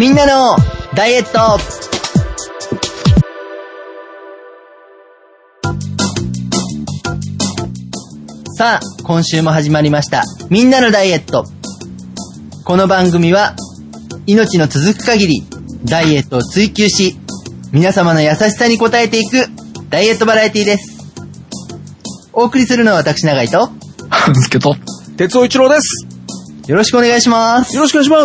みんなのダイエット。さあ、今週も始まりましたみんなのダイエット。この番組は命の続く限りダイエットを追求し、皆様の優しさに応えていくダイエットバラエティです。お送りするのは私永井と半助と哲夫一郎です。 よろしくお願いします。 よろしくお願いします。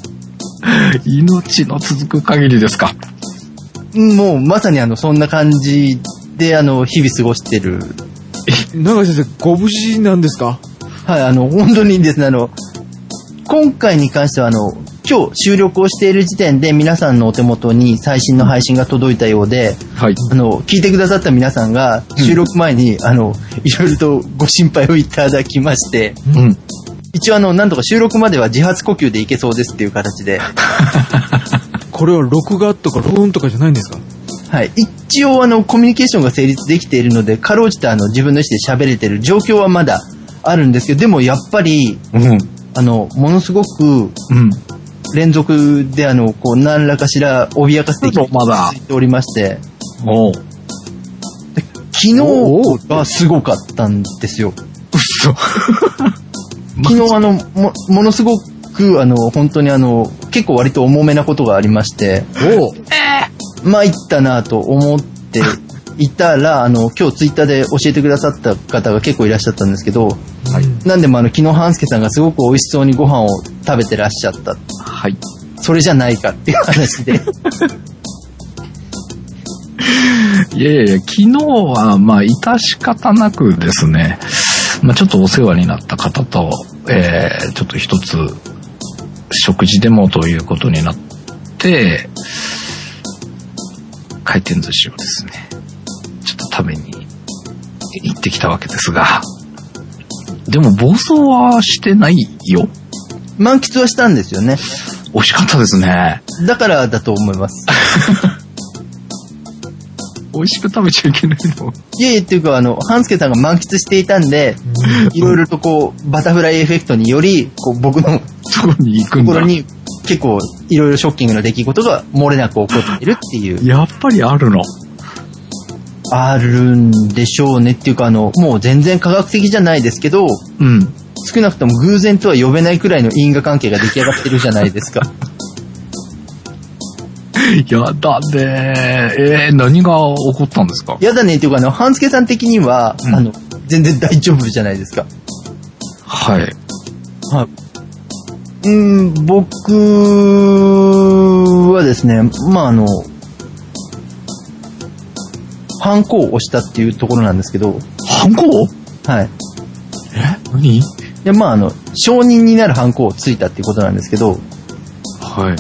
命の続く限りですか。 もうまさにそんな感じで日々過ごしてる。 永井先生、ご無事なんですか？ はい、本当にですね、今回に関しては今日収録をしている時点で皆さんのお手元に最新の配信が届いたようで、 はい、 聞いてくださった皆さんが収録前に、いろいろとご心配をいただきまして、 うん、 一応なんとか収録までは自発呼吸でいけそうですっていう形で。 これは録画とか録音とかじゃないんですか？ はい。一応コミュニケーションが成立できているので、かろうじて自分の意思で喋れてる状況はまだあるんですけど、でもやっぱり、 うん、 ものすごく、 うん、 連続で何らかしら脅かせてきておりまして、 お昨日がすごかったんですよ。 嘘。 昨日ものすごく本当に結構割と重めなことがありまして、参ったなと思っていたら今日ツイッターで教えてくださった方が結構いらっしゃったんですけど、はい、なんでも昨日半助さんがすごく美味しそうにご飯を食べてらっしゃった。 はい。 それじゃないかっていう話で。 いやいや、昨日は致し方なくですね、ちょっとお世話になった方と、ちょっと一つ食事でもということになって、回転寿司をですね、ちょっと食べに行ってきたわけですが、でも暴走はしてないよ。 満喫はしたんですよね。 美味しかったですね。 だからだと思います。 美味しく食べちゃいけないの？ いやいや、っていうか半助さんが満喫していたんで、いろいろとバタフライエフェクトにより僕のそこに行くんだ。 ところに結構いろいろショッキングな出来事が漏れなく起こっているっていう。 やっぱりあるの？ あるんでしょうね。っていうかもう全然科学的じゃないですけど、 うん、 少なくとも偶然とは呼べないくらいの因果関係が出来上がってるじゃないですか。 やだね。何が起こったんですか？ やだねっていうか半助さん的には、全然大丈夫じゃないですか。 はい。 はい。僕はですね、ハンコを押したっていうところなんですけど。 ハンコ？ はい。 何？いや、承認になるハンコをついたっていうことなんですけど。 はい。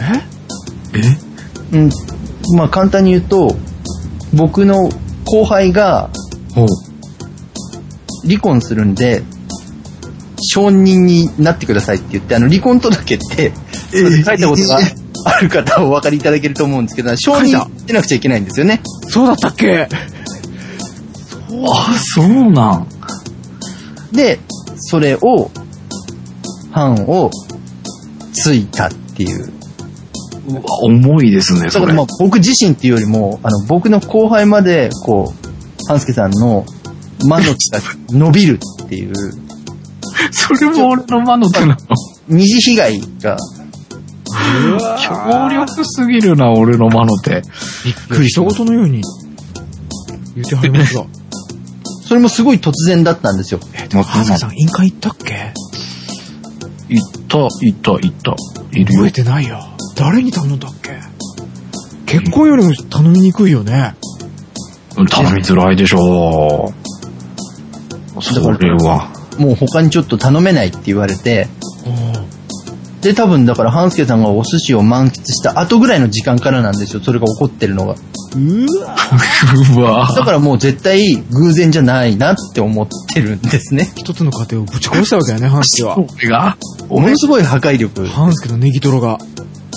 簡単に言うと、僕の後輩が、離婚するんで、承認になってくださいって言って、離婚届って、書いたことがある方はお分かりいただけると思うんですけど、承認してなくちゃいけないんですよね。 そうだったっけ？ そうなん。 で、それを、版をついたっていう。 うわ、重いですね、それ。 だから僕自身っていうよりも、僕の後輩まで、半助さんの魔の手が伸びるっていう。 それも俺の魔の手なの？ 二次被害が。 強力すぎるな、俺の魔の手。 びっくりしたことのように言ってはりますが。 それもすごい突然だったんですよ。 でも半助さん、委員会行ったっけ？ 行った。いるよ。 覚えてないよ。誰に頼んだっけ？結婚よりも頼みにくいよね。 頼みづらいでしょう。それは。 もう他にちょっと頼めないって言われて、で多分だから半助さんがお寿司を満喫した後ぐらいの時間からなんですよ、それが起こってるのが。 うわだからもう絶対偶然じゃないなって思ってるんですね。 一つの家庭をぶち殺したわけだよね、半助は。 それがものすごい破壊力。 半助のネギトロが。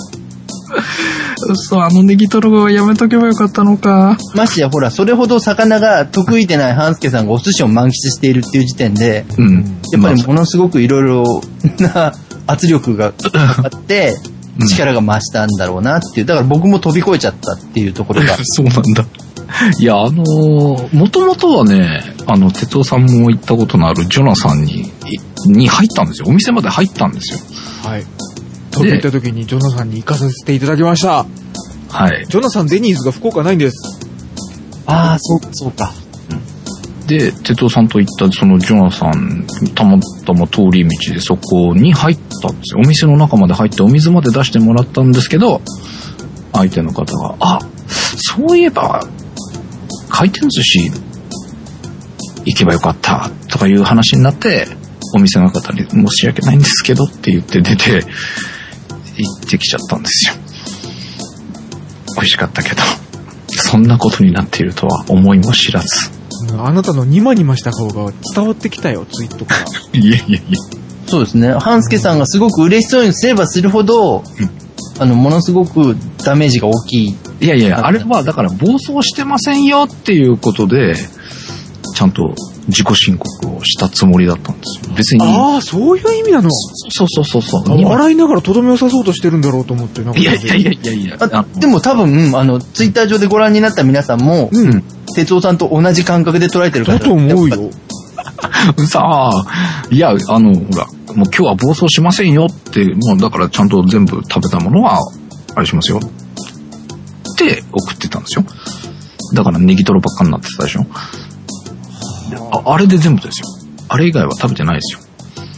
そう、ネギトロはやめとけばよかったのか。 ましてやほら、それほど魚が得意でない半助さんがお寿司を満喫しているっていう時点で、やっぱりものすごくいろいろな圧力がかかって、 力が増したんだろうなっていう。だから僕も飛び越えちゃったっていうところが。 そうなんだ。いや、もともとはね、哲夫さんも行ったことのあるジョナサンに入ったんですよ。お店まで入ったんですよ。 はい。飛び行った時にジョナサンに行かさせていただきました。 はい。 ジョナサンデニーズが福岡ないんです。 ああ、そうか。 で、哲夫さんと行ったそのジョナサン、たまたま通り道でそこに入ったんですよ。お店の中まで入ってお水まで出してもらったんですけど、相手の方が、あ、そういえば、回転寿司行けばよかったとかいう話になって、お店の方に申し訳ないんですけどって言って出て、行ってきちゃったんですよ。美味しかったけど、そんなことになっているとは思いも知らず。 あなたのニマニマした顔が伝わってきたよ、ツイートから。 いやいやいや。 そうですね。半助さんがすごく嬉しそうにすればするほど、ものすごくダメージが大きい。 いやいや、あれはだから暴走してませんよっていうことで、ちゃんと自己申告をしたつもりだったんですよ。別に。 ああ、そういう意味なの。 そう。 笑いながらとどめを刺そうとしてるんだろうと思って。なんかいや。 でも多分、ツイッター上でご覧になった皆さんも、哲夫さんと同じ感覚で捉えてるからだと思うよ。 さあ、いや、ほら、もう今日は暴走しませんよって、もうだからちゃんと全部食べたものは、あれしますよ。って送ってたんですよ。だからネギトロばっかになってたでしょ。あれで全部ですよ。あれ以外は食べてないですよ。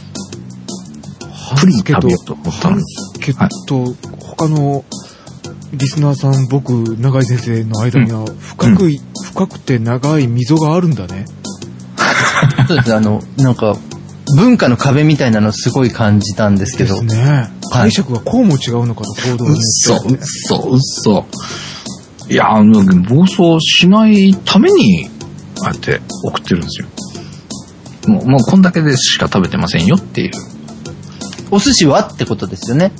プリン食べようと思ったのに。 他のリスナーさん、僕、永井先生の間には深くて長い溝があるんだね。 そうです。なんか、文化の壁みたいなのすごい感じたんですけど。 ですね。解釈がこうも違うのかと行動に。 嘘。いや、暴走しないために、ああやって送ってるんですよ。もうこんだけでしか食べてませんよっていう。 お寿司はってことですよね。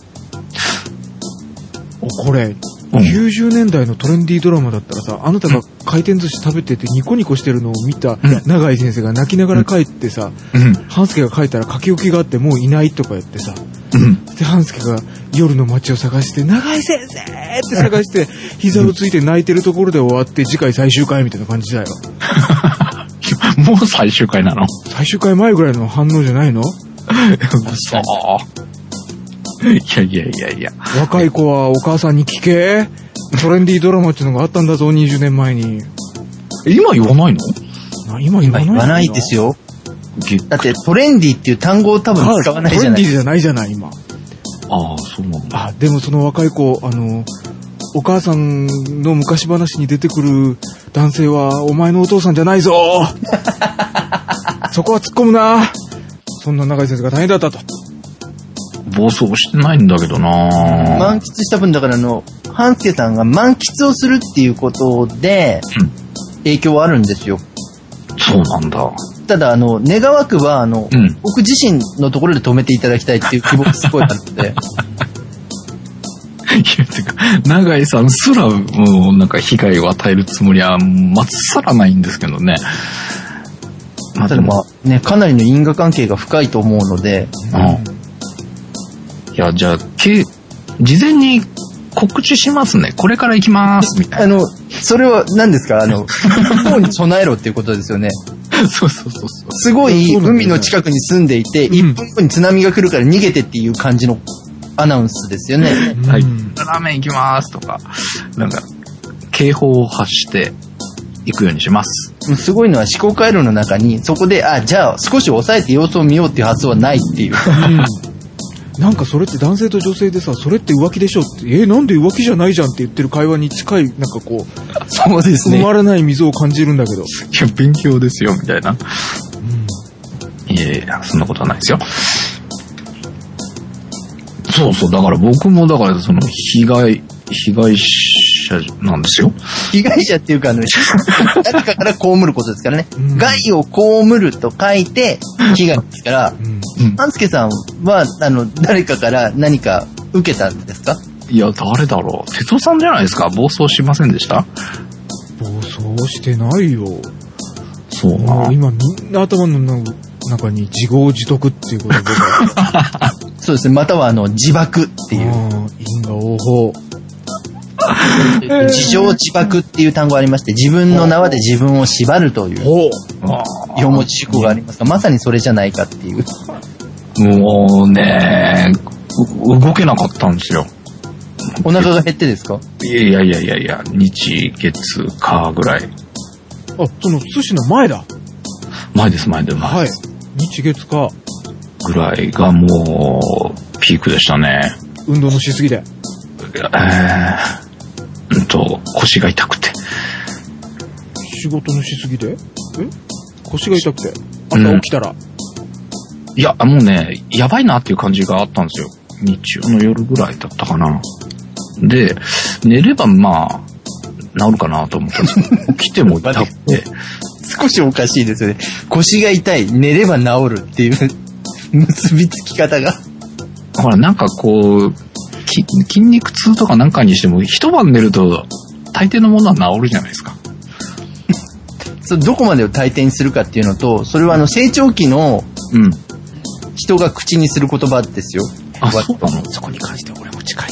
これ、90年代のトレンディードラマだったらさ、あなたが回転寿司食べててニコニコしてるのを見た永井先生が泣きながら帰ってさ、半助が帰ったら書き置きがあってもういないとか言ってさ、で半助が夜の街を探して永井先生って探して膝をついて泣いてるところで終わって次回最終回みたいな感じだよ。 もう最終回なの？ 最終回前ぐらいの反応じゃないの？ そう。いや。 若い子はお母さんに聞け。トレンディードラマっていうのがあったんだぞ、20年前に。 今言わないの？ 今言わないですよ。だってトレンディーっていう単語を多分使わないじゃない。 トレンディーじゃないじゃない、今。 ああ、そうなんだ。 でもその若い子、お母さんの昔話に出てくる男性はお前のお父さんじゃないぞ。そこは突っ込むな。そんな永井先生が大変だったと。 暴走してないんだけどな。 満喫した分だから半助さんが満喫をするっていうことで、影響はあるんですよ。 そうなんだ。 ただ願わくは僕自身のところで止めていただきたいっていう希望がすごいあるので。 いや、てか、永井さんすらもうなんか被害を与えるつもりはまっさらないんですけどね。 ただね、かなりの因果関係が深いと思うので。 いや、じゃあ、事前に告知しますね。これから行きますみたいな。 それは何ですか？不幸に備えろっていうことですよね。 そう。 すごい海の近くに住んでいて、1分後に津波が来るから逃げてっていう感じのアナウンスですよね。 はい。ラーメン行きますとか、なんか、警報を発して行くようにします。 すごいのは思考回路の中に、そこで、じゃあ少し抑えて様子を見ようっていう発想はないっていう。 なんかそれって男性と女性でさ、それって浮気でしょって、なんで浮気じゃないじゃんって言ってる会話に近い、なんかこう、 そうですね。 埋まらない溝を感じるんだけど。いや、勉強ですよ、みたいな。いや、そんなことはないですよ。そう、だから僕も、だからその、被害者なんですよ。 被害者っていうか、誰かから被ることですからね。害を被ると書いて、被害ですから、半助さんは、誰かから何か受けたんですか？ いや、誰だろう。哲夫さんじゃないですか？暴走しませんでした？ 暴走してないよ。 そうな。 今みんな頭の中に自業自得っていうことで。 そうですね。または自爆っていう。 ほう。 自情自爆っていう単語がありまして、自分の縄で自分を縛るという四文字熟語がありますが、まさにそれじゃないかっていう。 もうね、動けなかったんですよ。 お腹が減ってですか？ いや、日月火ぐらい。 あ、その寿司の前だ。 前です。はい。 日月火ぐらいがもうピークでしたね。 運動のしすぎで。 腰が痛くて。 仕事のしすぎで？腰が痛くて。朝起きたら。 いや、もうね、やばいなっていう感じがあったんですよ。日中の夜ぐらいだったかな。で、寝ればまあ、治るかなと思ったんですけど、起きても痛くて。 少しおかしいですよね。腰が痛い、寝れば治るっていう結びつき方が。 ほら、なんかこう、筋肉痛とかなんかにしても、一晩寝ると大抵のものは治るじゃないですか。 それどこまでを大抵にするかっていうのと、それは成長期の人が口にする言葉ですよ。 あ、そうなの？ そこに関しては俺も近い。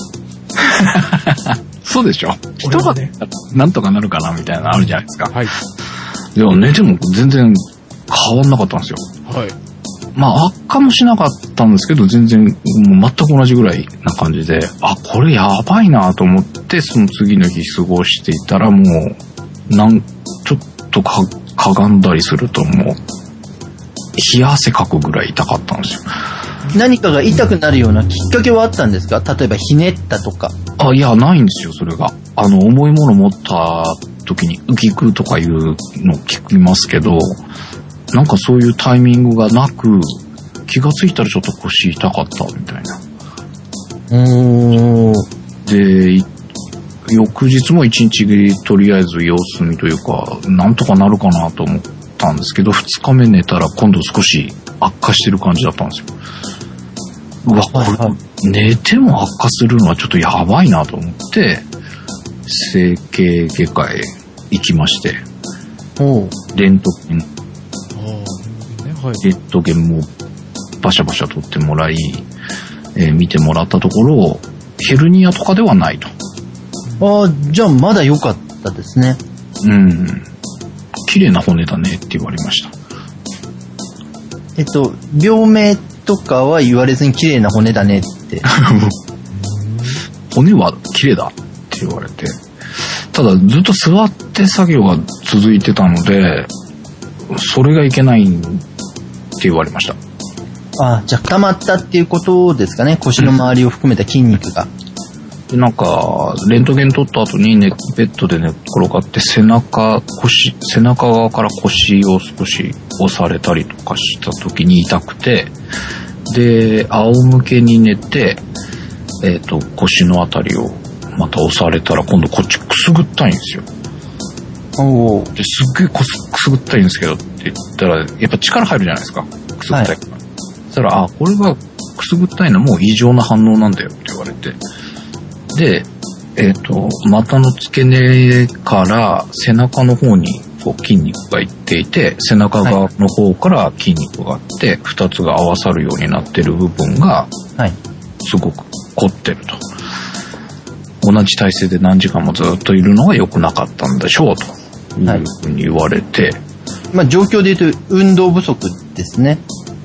そうでしょ？人がね、なんとかなるかなみたいなのあるじゃないですか。 はい。 でも寝ても全然変わんなかったんですよ。 はい。 まあ悪化もしなかったんですけど、全然もう全く同じぐらいな感じで、あ、これやばいなと思って、その次の日過ごしていたらもう、ちょっとかがんだりするともう、冷や汗かくぐらい痛かったんですよ。 何かが痛くなるようなきっかけはあったんですか？例えばひねったとか。 いや、ないんですよ、それが。重いもの持った時に浮き食うとかいうの聞きますけど、なんかそういうタイミングがなく、気がついたらちょっと腰痛かったみたいな。で、翌日も一日とりあえず様子見というか、なんとかなるかなと思ったんですけど、2日目寝たら今度少し悪化してる感じだったんですよ。うわ、これ、寝ても悪化するのはちょっとやばいなと思って、整形外科へ行きまして、レントゲンもバシャバシャ取ってもらい、見てもらったところ、ヘルニアとかではないと。 じゃあまだ良かったですね。 綺麗な骨だねって言われました。 病名とかは言われずに綺麗な骨だねって。 骨は綺麗だって言われて。ただずっと座って作業が続いてたので、それがいけないって言われました。 じゃあ固まったっていうことですかね。腰の周りを含めた筋肉が。 で、なんか、レントゲン取った後にベッドで寝っ転がって背中側から腰を少し押されたりとかした時に痛くて、で、仰向けに寝て、腰のあたりをまた押されたら今度こっちくすぐったいんですよ。ですっげえくすぐったいんですけどって言ったら、やっぱ力入るじゃないですか。くすぐったいから。そしたら、これがくすぐったいのはもう異常な反応なんだよって言われて。で、股の付け根から背中の方にこう筋肉がいっていて、背中側の方から筋肉があって、二つが合わさるようになってる部分が、すごく凝ってると。同じ体勢で何時間もずっといるのが良くなかったんでしょうというふうに言われて。 状況で言うと運動不足ですね。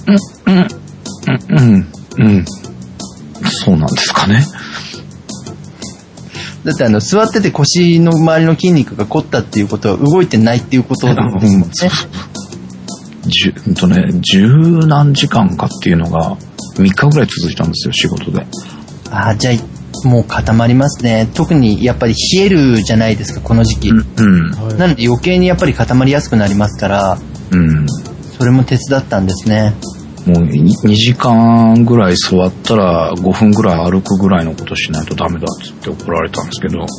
そうなんですかね。 だって座ってて腰の周りの筋肉が凝ったっていうことは動いてないっていうことですもんね。 十何時間かっていうのが3日ぐらい続いたんですよ、仕事で。 じゃあもう固まりますね。特にやっぱり冷えるじゃないですか、この時期。なので余計にやっぱり固まりやすくなりますから、それも手伝ったんですね。 もう2時間ぐらい座ったら5分ぐらい歩くぐらいのことしないとダメだっつって怒られたんですけど、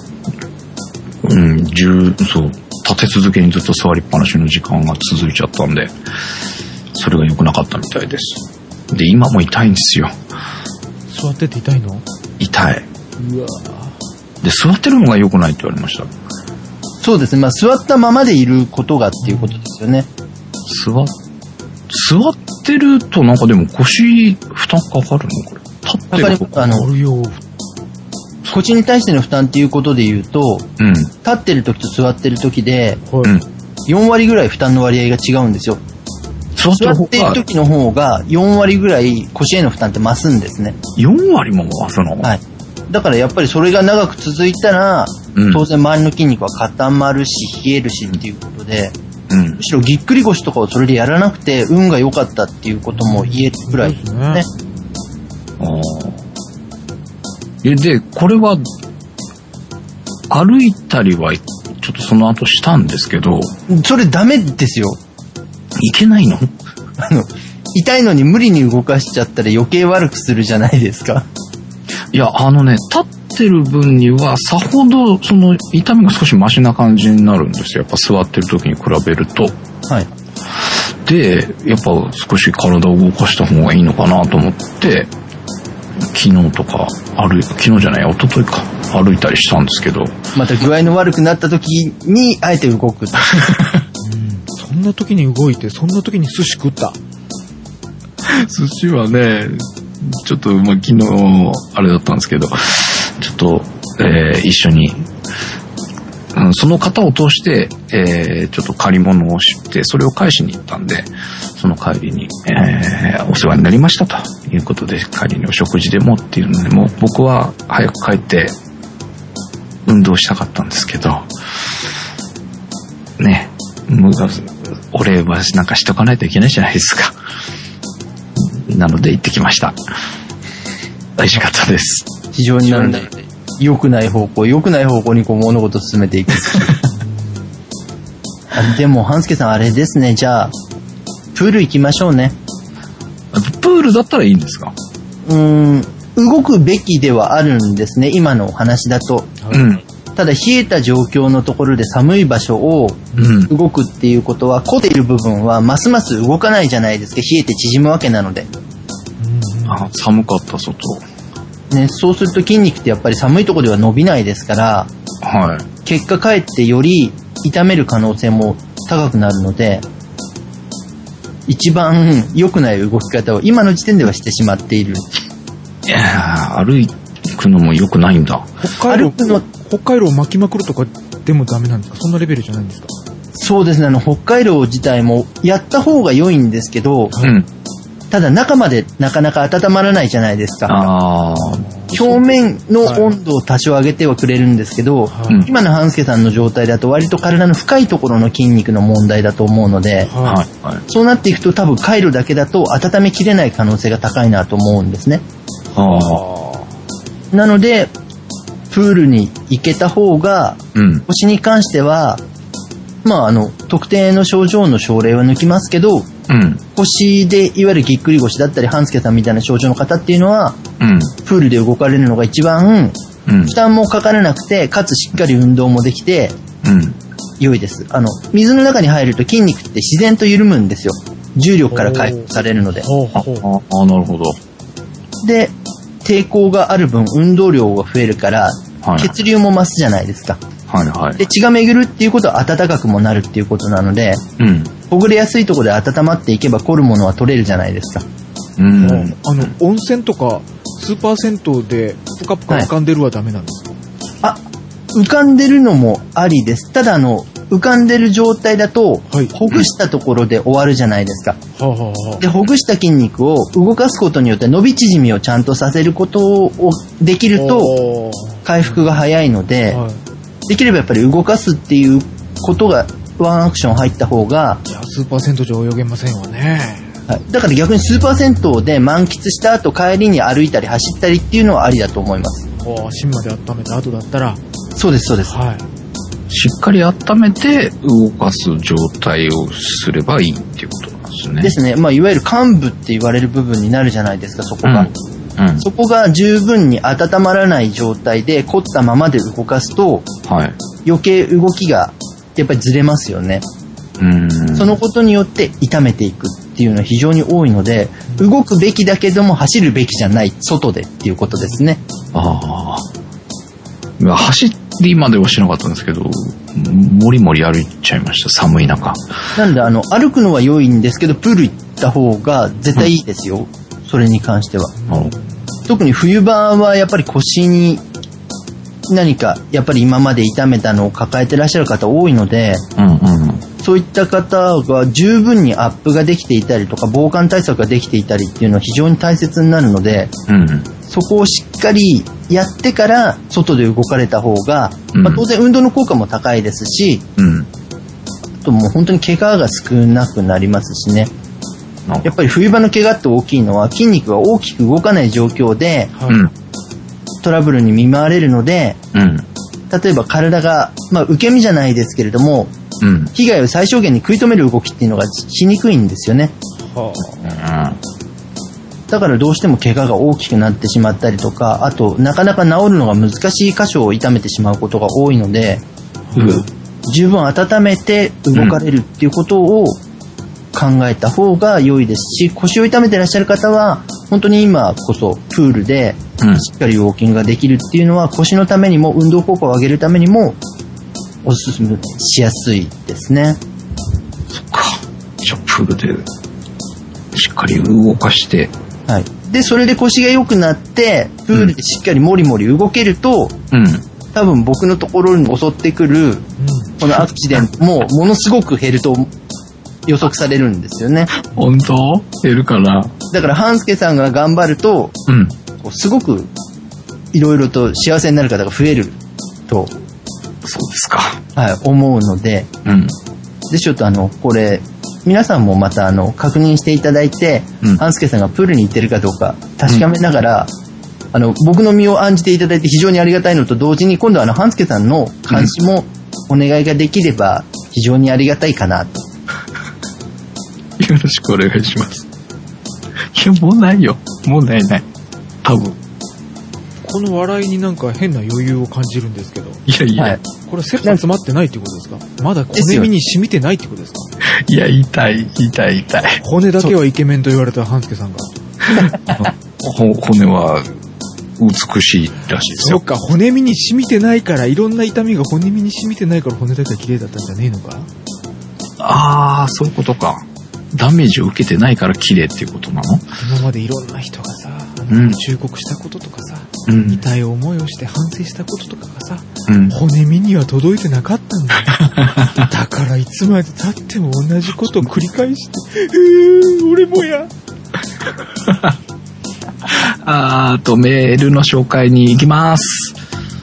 立て続けにずっと座りっぱなしの時間が続いちゃったんで、それが良くなかったみたいです。で、今も痛いんですよ。 座ってて痛いの？ 痛い。で、座ってるのが良くないって言われました。 そうですね。座ったままでいることがっていうことですよね。 座ってるとなんかでも腰負担かかるのこれ。立ってるとかかるよ。 腰に対しての負担っていうことで言うと、立ってる時と座ってる時で、4割ぐらい負担の割合が違うんですよ。座っている時の方が4割ぐらい腰への負担って増すんですね。 4割も増すの？ はい。だからやっぱりそれが長く続いたら、当然周りの筋肉は固まるし冷えるしっていうことで、むしろぎっくり腰とかをそれでやらなくて運が良かったっていうことも言えるぐらいですね。 で、これは歩いたりはちょっとその後したんですけど、 それダメですよ。 いけないの？ 痛いのに無理に動かしちゃったら余計悪くするじゃないですか。 いや、立ってる分にはさほどその痛みが少しマシな感じになるんですよ。やっぱ座ってる時に比べると。はい。で、やっぱ少し体を動かした方がいいのかなと思って、昨日とか昨日じゃない、一昨日か歩いたりしたんですけど。 また具合の悪くなった時にあえて動く。 そんな時に動いて、そんな時に寿司食った。 寿司はね、ちょっと昨日あれだったんですけど、ちょっと、一緒に、その方を通して、ちょっと借り物をしてそれを返しに行ったんで、その帰りに、お世話になりましたということで、帰りにお食事でもっていうので、もう僕は早く帰って運動したかったんですけどね、お礼はなんかしとかないといけないじゃないですか。なので行ってきました。美味しかったです。 非常に良くない方向にこう物事を進めていく。でも半助さんあれですね、じゃあプール行きましょうね。 プールだったらいいんですか？ 動くべきではあるんですね、今のお話だと。ただ冷えた状況のところで寒い場所を動くっていうことは、凝っている部分はますます動かないじゃないですか。冷えて縮むわけなので。 寒かった外。 ね、そうすると筋肉ってやっぱり寒いところでは伸びないですから、はい、結果かえってより痛める可能性も高くなるので、一番良くない動き方を今の時点ではしてしまっている。 いやー、歩くのも良くないんだ。 北海道を巻きまくるとかでもダメなんですか？そんなレベルじゃないんですか？ そうですね、北海道自体もやった方が良いんですけど、ただ中までなかなか温まらないじゃないですか。表面の温度を多少上げてはくれるんですけど、今の半助さんの状態だと割と体の深いところの筋肉の問題だと思うので、そうなっていくと多分回路だけだと温めきれない可能性が高いなと思うんですね。なのでプールに行けた方が、腰に関しては特定の症状の症例は抜きますけど、腰でいわゆるぎっくり腰だったり半助さんみたいな症状の方っていうのは、プールで動かれるのが一番、負担もかからなくてかつしっかり運動もできて、良いです。水の中に入ると筋肉って自然と緩むんですよ。重力から回復されるので。 なるほど。 で抵抗がある分運動量が増えるから、血流も増すじゃないですか。で血が巡るっていうことは暖かくもなるっていうことなので、ほぐれやすいところで温まっていけば凝るものは取れるじゃないですか。 温泉とかスーパー銭湯でプカプカ浮かんでるはダメなんですか？ 浮かんでるのもありです。ただ浮かんでる状態だと、ほぐしたところで終わるじゃないですか。でほぐした筋肉を動かすことによって伸び縮みをちゃんとさせることをできると回復が早いので、できればやっぱり動かすっていうことがワンアクション入った方が。 いや、スーパー銭湯じゃ泳げませんよね。 だから逆にスーパー銭湯で満喫した後帰りに歩いたり走ったりっていうのはありだと思います。 芯まで温めた後だったら。 そうです、そうです。 しっかり温めて動かす状態をすればいいっていうことなんですね。 ですね。いわゆる患部って言われる部分になるじゃないですか、そこが。そこが十分に温まらない状態で凝ったままで動かすと、余計動きがやっぱりずれますよね。そのことによって痛めていくっていうのは非常に多いので、動くべきだけども走るべきじゃない外でっていうことですね。 走りまではしなかったんですけど、もりもり歩いちゃいました、寒い中。 なんで歩くのは良いんですけど、プール行った方が絶対いいですよ、それに関しては。特に冬場はやっぱり腰に何かやっぱり今まで痛めたのを抱えてらっしゃる方多いので、そういった方が十分にアップができていたりとか防寒対策ができていたりっていうのは非常に大切になるので、そこをしっかりやってから外で動かれた方が、当然運動の効果も高いですし、あともう本当に怪我が少なくなりますしね。やっぱり冬場の怪我って大きいのは筋肉が大きく動かない状況で、トラブルに見舞われるので、例えば体が、受け身じゃないですけれども、被害を最小限に食い止める動きっていうのがしにくいんですよね。だからどうしても怪我が大きくなってしまったりとか、あとなかなか治るのが難しい箇所を痛めてしまうことが多いので、十分温めて動かれるっていうことを考えた方が良いですし、腰を痛めてらっしゃる方は本当に今こそプールでしっかりウォーキングができるっていうのは腰のためにも運動効果を上げるためにもおすすめしやすいですね。 そっか。じゃあプールでしっかり動かして、 はい。でそれで腰が良くなってプールでしっかりもりもり動けると、多分僕のところに襲ってくるこのアクシデントもものすごく減ると予測されるんですよね。 本当？減るかな。 だから半助さんが頑張ると、すごくいろいろと幸せになる方が増えると、 そうですか。 はい、思うので、でちょっとこれ皆さんもまた確認していただいて、半助さんがプールに行ってるかどうか確かめながら、僕の身を案じていただいて非常にありがたいのと同時に、今度は半助さんの監視もお願いができれば非常にありがたいかなと。 よろしくお願いします。いや、もうないよ。もうない。多分。 この笑いになんか変な余裕を感じるんですけど。 いや、はい、 これ切羽詰まってないってことですか？まだ骨身に染みてないってことですか？ いや、痛い。 骨だけはイケメンと言われた半助さんが。 骨は美しいらしいですよ。 そっか、骨身に染みてないから、いろんな痛みが骨身に染みてないから骨だけは綺麗だったんじゃねえのか？ ああ、そういうことか。ダメージを受けてないから綺麗っていうことなの？ 今までいろんな人がさ、忠告したこととかさ、痛い思いをして反省したこととかがさ、骨身には届いてなかったんだよ。だからいつまで経っても同じことを繰り返して、俺もや。 メールの紹介に行きます。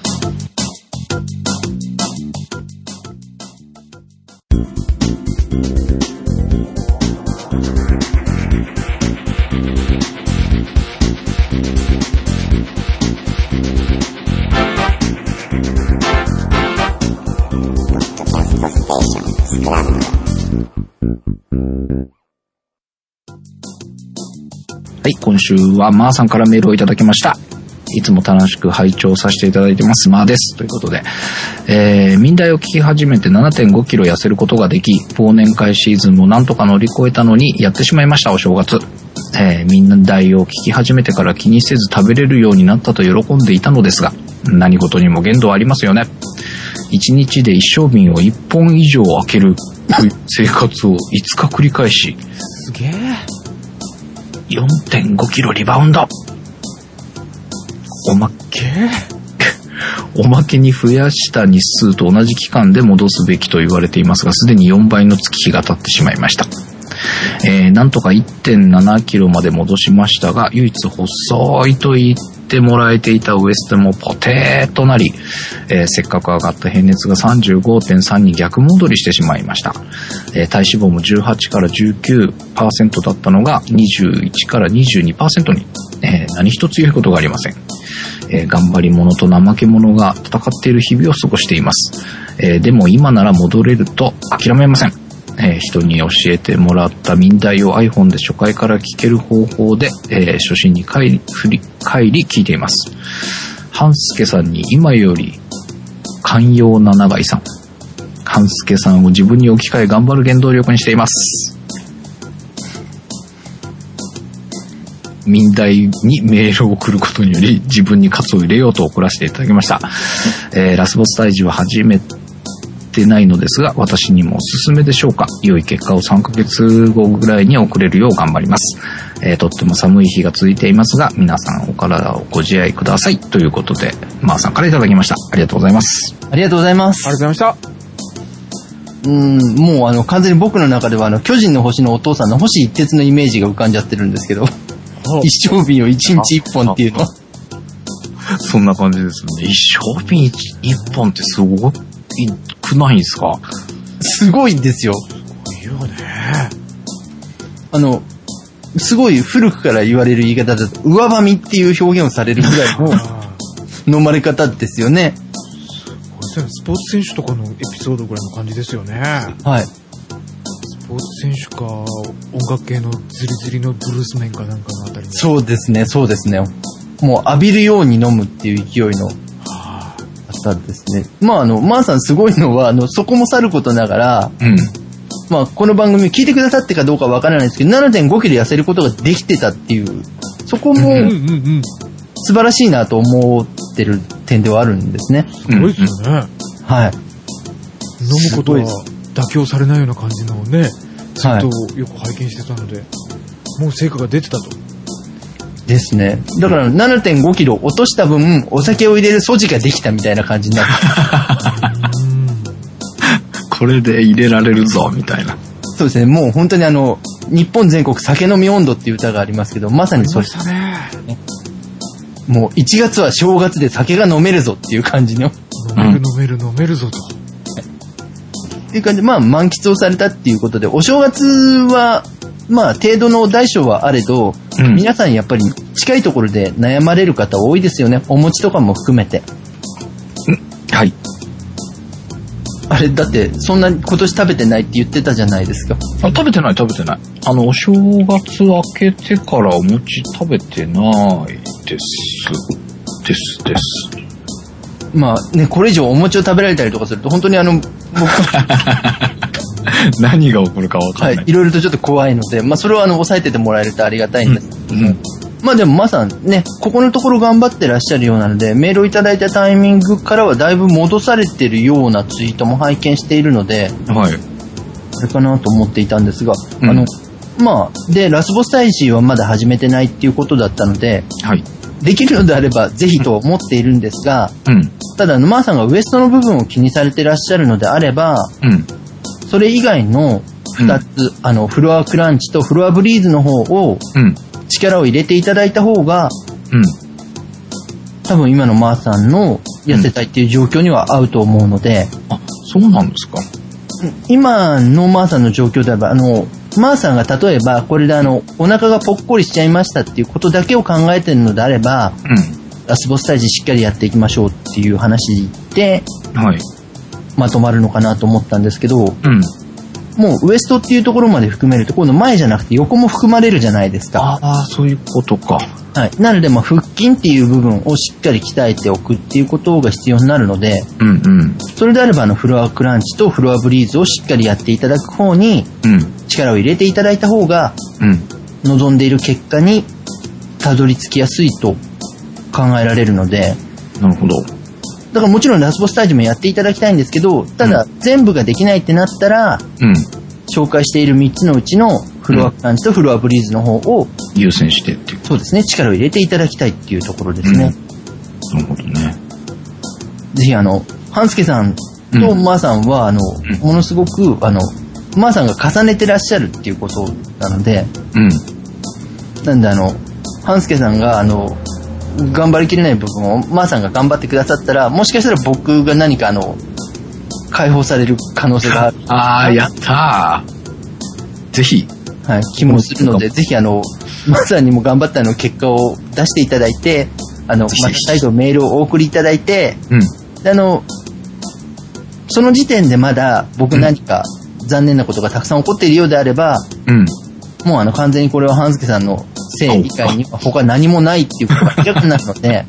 はい、今週はまーさんからメールをいただきました。いつも楽しく拝聴させていただいてます。まーです。ということで、民題を聞き始めて 7.5 キロ痩せることができ、忘年会シーズンもなんとか乗り越えたのにやってしまいました、お正月。民題を聞き始めてから気にせず食べれるようになったと喜んでいたのですが、何事にも限度はありますよね。1日で一升瓶を1本以上開ける生活を5日繰り返し、 すげえ。 4.5 キロリバウンド。おまけに増やした日数と同じ期間で戻すべきと言われていますが、すでに4倍の月日が経ってしまいました。なんとか 1.7 キロまで戻しましたが、唯一細いと言ってもらえていたウエストもポテーとなり、せっかく上がった平熱が 35.3 に逆戻りしてしまいました。体脂肪も18から 19% だったのが21から 22% に、何一つ良いことがありません。頑張り者と怠け者が戦っている日々を過ごしています。でも今なら戻れると諦めません。人に教えてもらった民題を iPhone で初回から聞ける方法で、初心に帰り聞いています。半助さんに今より寛容な永井さん。半助さんを自分に置き換え頑張る原動力にしています。民題にメールを送ることにより自分に喝を入れようと送らせていただきました。ラスボス退治は初めてないのですが、私にもおすすめでしょうか。良い結果を3ヶ月後ぐらいに送れるよう頑張ります。 とっても寒い日が続いていますが、皆さんお体をご自愛ください。ということで、マーさんからいただきました。ありがとうございます。 ありがとうございます。 ありがとうございました。 もう完全に僕の中では巨人の星のお父さんの星一徹のイメージが浮かんじゃってるんですけど、一升瓶を一日一本っていうのは。 そんな感じですね。一升瓶一本ってすごくないですか？ すごいんですよ。 いいよね。 すごい古くから言われる言い方だと、上ばみっていう表現をされるぐらいの飲まれ方ですよね。 スポーツ選手とかのエピソードぐらいの感じですよね。 はい。 スポーツ選手か、音楽系のズリズリのブルースメンかなんかのあたりの。 そうですね。もう浴びるように飲むっていう勢いの方ですね。マーさんすごいのは、そこもさることながら、この番組を聞いてくださってかどうかわからないですけど、7.5 キロ痩せることができてたっていう、そこも素晴らしいなと思ってる点ではあるんですね。 すごいですよね。 はい。 飲むことは妥協されないような感じのね、ずっとよく拝見してたので、もう成果が出てたと。 ですね。だから 7.5 キロ落とした分、お酒を入れる素地ができたみたいな感じになる。 これで入れられるぞ、みたいな。 そうですね。もう本当に日本全国酒飲み温度っていう歌がありますけど、まさにそうです。もう1月は正月で酒が飲めるぞっていう感じの。 飲めるぞと。 っていう感じで、満喫をされたっていうことで、お正月は、程度の大小はあれど、皆さんやっぱり近いところで悩まれる方多いですよね。お餅とかも含めて。 はい。 あれ、だって、そんな今年食べてないって言ってたじゃないですか。 食べてない。お正月明けてからお餅食べてないです。 これ以上お餅を食べられたりとかすると、本当に何が起こるかわかんない。 はい。いろいろとちょっと怖いので、それを抑えててもらえるとありがたいんですけども。でもまさにね、ここのところ頑張ってらっしゃるようなので、メールをいただいたタイミングからはだいぶ戻されてるようなツイートも拝見しているので、 はい。 あれかなと思っていたんですが、で、ラスボス退治はまだ始めてないっていうことだったので、 はい。 できるのであればぜひと思っているんですが、ただマーさんがウエストの部分を気にされてらっしゃるのであれば、それ以外の2つ、フロアクランチとフロアブリーズの方を、力を入れていただいた方が、多分今のマーさんの痩せたいっていう状況には合うと思うので、 そうなんですか？ 今のマーさんの状況であれば、マーさんが例えばこれでお腹がぽっこりしちゃいましたっていうことだけを考えてるのであれば、ラスボス退治しっかりやっていきましょうっていう話で、まとまるのかなと思ったんですけど、もうウエストっていうところまで含めると、今度前じゃなくて横も含まれるじゃないですか。 そういうことか。 はい。なので、腹筋っていう部分をしっかり鍛えておくっていうことが必要になるので、それであればフロアクランチとフロアブリーズをしっかりやっていただく方に、力を入れていただいた方が、望んでいる結果にたどり着きやすいと考えられるので、 なるほど。 だからもちろんラスボス退治もやっていただきたいんですけど、ただ全部ができないってなったら、紹介している3つのうちのフロアクランチとフロアブリーズの方を優先してっていう。 そうですね、力を入れていただきたいっていうところですね。 なるほどね。 ぜひ半助さんとマーさんはものすごくマーさんが重ねてらっしゃるっていうことなので、なんで半助さんが頑張りきれない部分をマーさんが頑張ってくださったら、もしかしたら僕が何か解放される可能性がある。 やったー。ぜひ。 はい、気もするので、ぜひマーさんにも頑張った結果を出していただいて、また再度メールをお送りいただいて、でその時点でまだ僕何か残念なことがたくさん起こっているようであれば、もう完全にこれは半助さんのせい以外には他何もないっていうことが明らかになるので、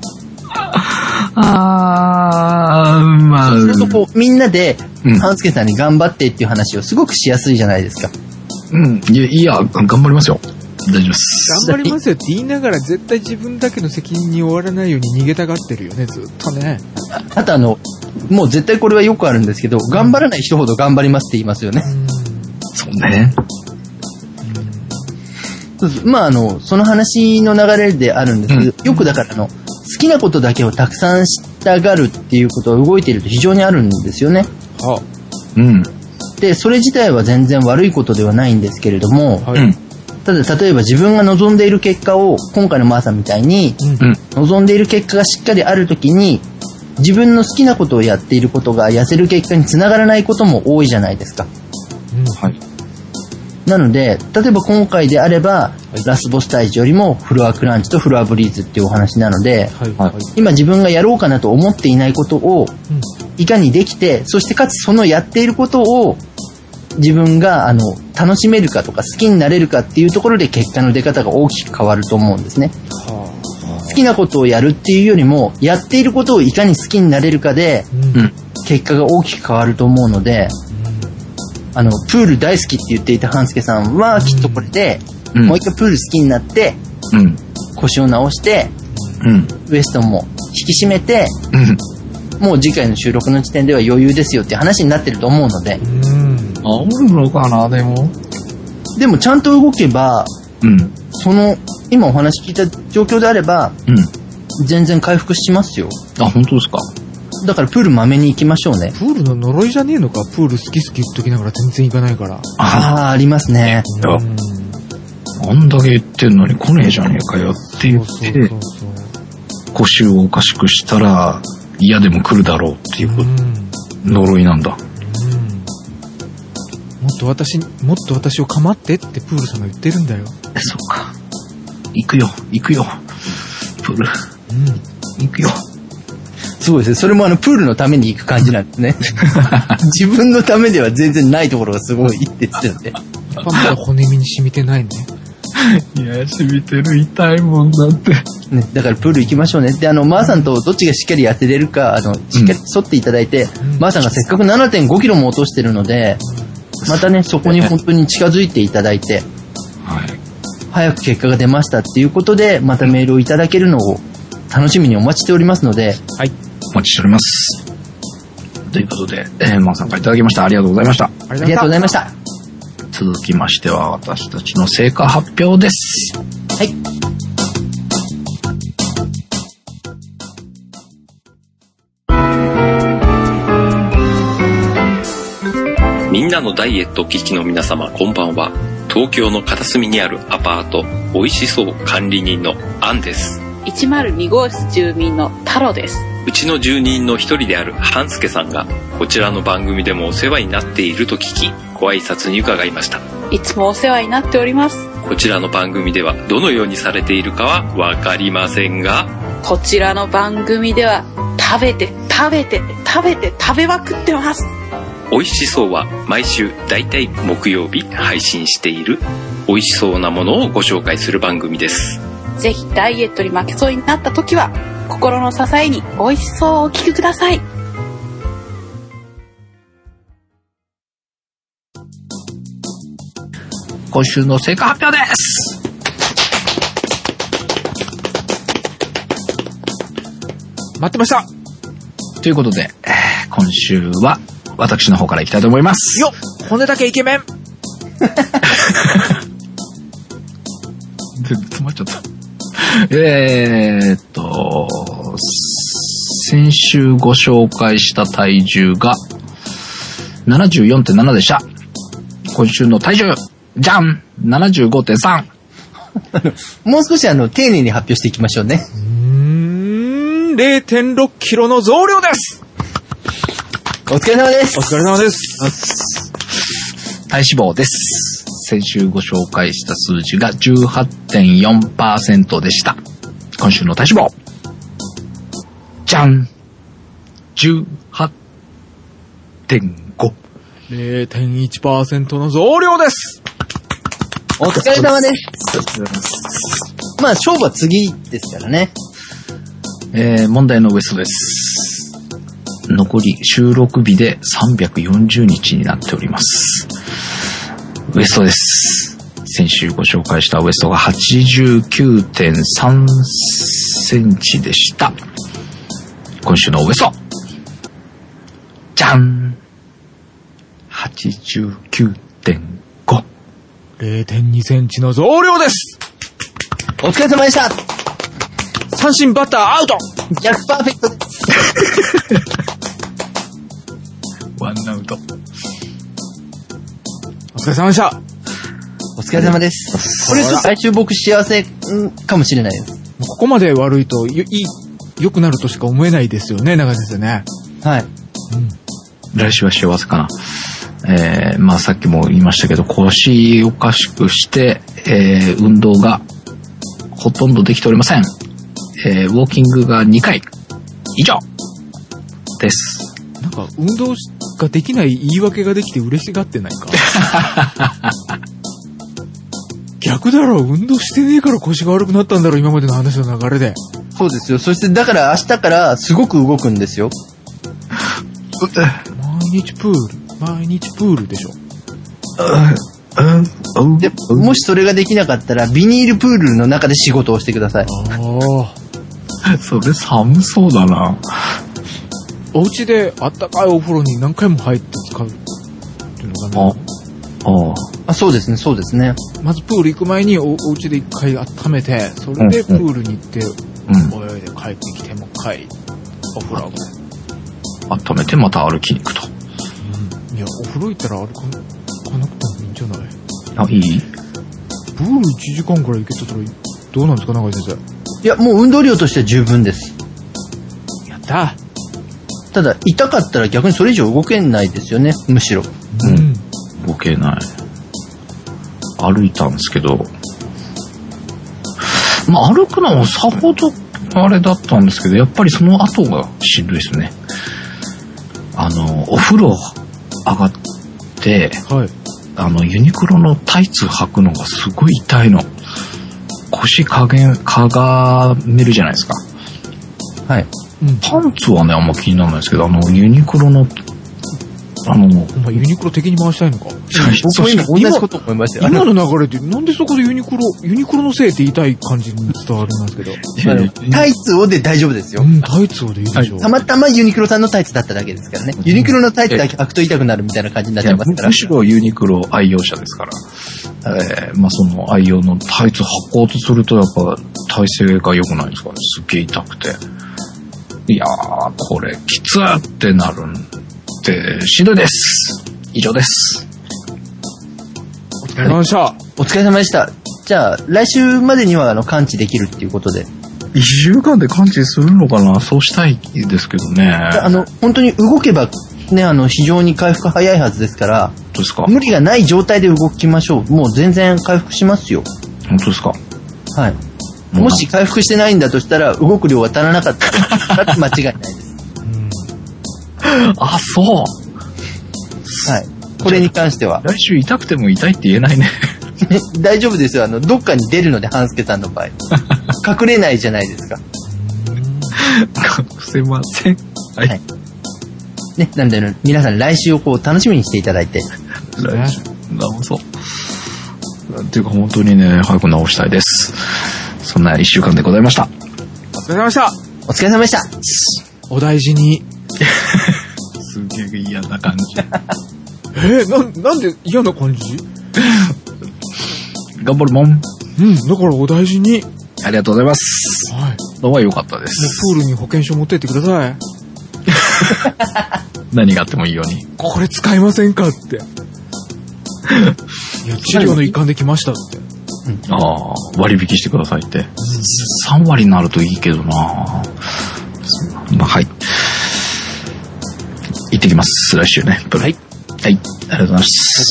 そうするとみんなで半助さんに頑張ってっていう話をすごくしやすいじゃないですか。 いや、頑張りますよ。大丈夫です。 頑張りますよって言いながら絶対自分だけの責任に終わらないように逃げたがってるよね、ずっとね。 あともう絶対これはよくあるんですけど、頑張らない人ほど頑張りますって言いますよね。 そうね。 そうそう。まあその話の流れであるんですけど、よくだから好きなことだけをたくさんしたがるっていうことが動いていると非常にあるんですよね。 はあ、 うん。 で、それ自体は全然悪いことではないんですけれども、 はい、 ただ例えば自分が望んでいる結果を、今回のマーさんみたいに、望んでいる結果がしっかりあるときに、自分の好きなことをやっていることが痩せる結果につながらないことも多いじゃないですか。 はい。 なので、例えば今回であれば、ラスボス退治よりもフロアクランチとフロアブリーズっていうお話なので、 はい、 今自分がやろうかなと思っていないことを、いかにできて、そしてかつそのやっていることを自分が楽しめるかとか好きになれるかっていうところで結果の出方が大きく変わると思うんですね。好きなことをやるっていうよりも、やっていることをいかに好きになれるかで、結果が大きく変わると思うので、プール大好きって言っていた半助さんはきっとこれで、もう一回プール好きになって、腰を直して、ウエストも引き締めて、もう次回の収録の時点では余裕ですよっていう話になってると思うので。 あるのかな、でも。 でもちゃんと動けば、今お話聞いた状況であれば、全然回復しますよ。 あ、本当ですか。 だからプールまめに行きましょうね。 プールの呪いじゃねえのか、プール好き好き言っときながら全然行かないから。 ありますね。 あんだけ言ってんのに来ねえじゃねえかよって言って、腰をおかしくしたら嫌でも来るだろうっていう呪いなんだ。 もっと私を構ってってプールさんが言ってるんだよ。 そうか。行くよ、プール。行くよ。 そうですね。それもプールのために行く感じなんですね。自分のためでは全然ないところがすごいですよね。 まだ骨身に染みてないね。 いや、染みてる、痛いもんだって。 ね、だからプール行きましょうね。で、マーさんとどっちがしっかり痩せれるか、しっかり沿っていただいて、マーさんがせっかく 7.5 キロも落としてるので、またね、そこに本当に近づいていただいて、早く結果が出ましたっていうことで、またメールをいただけるのを楽しみにお待ちしておりますので、 はい。お待ちしております。ということで、マーさんからいただきました。ありがとうございました。 ありがとうございました。 続きましては私たちの成果発表です。 はい。 みんなのダイエット危機の皆様、こんばんは。東京の片隅にあるアパート、おいしそう管理人のアンです。 102号室住民の太郎です。 うちの住人の一人である半助さんがこちらの番組でもお世話になっていると聞き、ご挨拶に伺いました。 いつもお世話になっております。 こちらの番組ではどのようにされているかはわかりませんが、 こちらの番組では食べまくってます。 おいしそうは毎週だいたい木曜日配信しているおいしそうなものをご紹介する番組です。 ぜひダイエットに負けそうになった時は心の支えにおいしそうをお聞きください。 今週の成果発表です。 待ってました。 ということで、今週は私の方からいきたいと思います。 よっ、骨だけイケメン。 全部詰まっちゃった。先週ご紹介した体重が 74.7 でした。今週の体重、じゃん !75.3。 もう少し丁寧に発表していきましょうね。 0.6 キロの増量です。 お疲れ様です。 お疲れ様です。 体脂肪です。先週ご紹介した数字が 18.4% でした。今週の体脂肪、じゃん 18.5。 0.1% の増量です。 お疲れ様です。まあ勝負は次ですからね。 問題のウエストです。残り収録日で340日になっております。ウエストです。先週ご紹介したウエストが 89.3 センチでした。今週のウエスト、じゃん 89.5。 0.2 センチの増量です。 お疲れ様でした。 三振バッターアウト。 逆パーフェクトです。 ワンアウト。 お疲れ様でした。 お疲れ様です。これ来週僕幸せかもしれないです。 ここまで悪いと良くなるとしか思えないですよね、長井先生ね。 はい。 来週は幸せかな。まあさっきも言いましたけど、腰をおかしくして、運動がほとんどできておりません。ウォーキングが2回以上です。 なんか運動ができない言い訳ができて嬉しがってないか。逆だろ、運動してねえから腰が悪くなったんだろ、今までの話の流れで。 そうですよ。そしてだから明日からすごく動くんですよ。 毎日プールでしょ。 でもしそれができなかったらビニールプールの中で仕事をしてください。 それ寒そうだな。 お家であったかいお風呂に何回も入って使うっていうのがね。 あ、そうですね、そうですね。 まずプール行く前にお家で一回温めて、それでプールに行って、泳いで帰ってきて、もう一回お風呂温めてまた歩きに行くと。 いや、お風呂行ったら歩かなくてもいいんじゃない？ あ、いい？ プール1時間くらい行けたらどうなんですか、長井先生。 いや、もう運動量としては十分です。 やった。 ただ、痛かったら逆にそれ以上動けないですよね、むしろ。 動けない。歩いたんですけど、まあ歩くのもさほどあれだったんですけど、やっぱりその後がしんどいですね。お風呂上がって、はい、ユニクロのタイツ履くのがすごい痛いの。腰かがめるじゃないですか。 はい。 パンツはね、あんま気にならないですけど、ユニクロの、 お前ユニクロ敵に回したいのか。 僕も今同じこと思いましたよ。 今の流れでなんでそこでユニクロのせいって言いたい感じに伝わるんですけど。 タイツをで大丈夫ですよ。 タイツをでいいでしょう。 たまたまユニクロさんのタイツだっただけですからね。ユニクロのタイツだけ履くと痛くなるみたいな感じになっちゃいますから。 むしろユニクロ愛用者ですから。まあその愛用のタイツ履こうとするとやっぱ体勢が良くないですから、すっげえ痛くて。いやー、これきつーってなるんで、しんどいです。以上です。 お疲れ様でした。 お疲れ様でした。じゃあ、来週までには完治できるっていうことで。 1週間で完治するのかな？そうしたいですけどね。 本当に動けば、ね、非常に回復早いはずですから、 本当ですか？ 無理がない状態で動きましょう。もう全然回復しますよ。 本当ですか？ はい。もし回復してないんだとしたら、動く量が足らなかったら、間違いないです。 あ、そう。 はい。これに関しては。 来週痛くても痛いって言えないね。 大丈夫ですよ。どっかに出るので、半助さんの場合。隠れないじゃないですか。 隠せません。はい。 ね、なんで、皆さん来週を楽しみにしていただいて。 来週、そう。っていうか本当にね、早く治したいです。そんな1週間でございました。 お疲れ様でした。 お疲れ様でした。 お大事に。 すげえ嫌な感じ。 なんで嫌な感じ？ 頑張るもん。 だからお大事に。 ありがとうございます。はい。のは良かったです。 プールに保険証持ってってください。 何があってもいいように。 これ使いませんかって。いや、治療の一環で来ましたって。 割引してくださいって。3割になるといいけどな。まあ、はい。行ってきます。来週ね。 はい。 はい。ありがとうございます。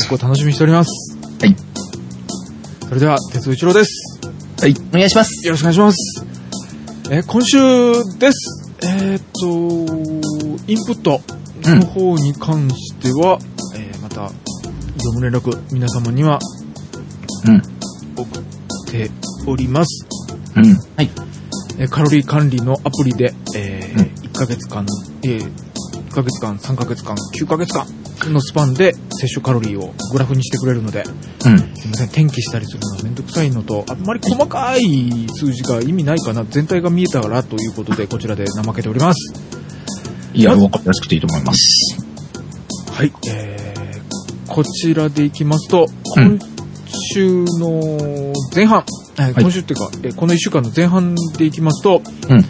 報告を楽しみにしております。 はい。 それでは、哲夫一郎です。 はい。お願いします。 よろしくお願いします。今週です。インプットの方に関しては、また、業務連絡、皆様には、送っております。 はい。 カロリー管理のアプリで、1ヶ月間、1ヶ月間、3ヶ月間、9ヶ月間のスパンで摂取カロリーをグラフにしてくれるので、すいません、転記したりするのはめんどくさいのと、あんまり細かい数字が意味ないかな、全体が見えたからということで、こちらで怠けております。 いや、分かりやすくていいと思います。 はい、こちらでいきますと、今週の前半、今週っていうか、この1週間の前半でいきますと、ちょ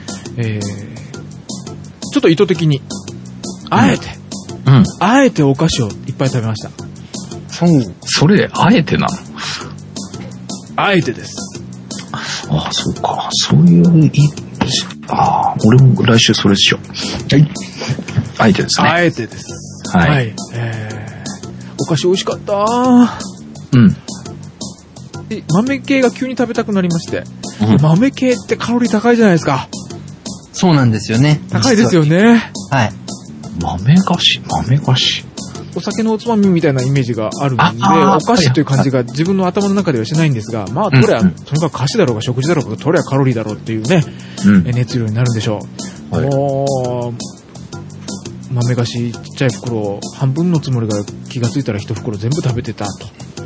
っと意図的に、あえてお菓子をいっぱい食べました。 それ、あえてなの？ あえてです。 ああ、そうか。そういう、俺も来週それしよう。はい。あえてですね。 あえてです。 はい。 はい。お菓子美味しかった豆系が急に食べたくなりまして。豆系ってカロリー高いじゃないですか。 そうなんですよね。 高いですよね。 はい。 豆菓子。 お酒のおつまみみたいなイメージがあるんで、お菓子という感じが自分の頭の中ではしないんですが、まあ、とにかく菓子だろうが食事だろうが、とりゃカロリーだろうっていうね、熱量になるんでしょう。もう、豆菓子ちっちゃい袋、半分のつもりが気がついたら一袋全部食べてたと。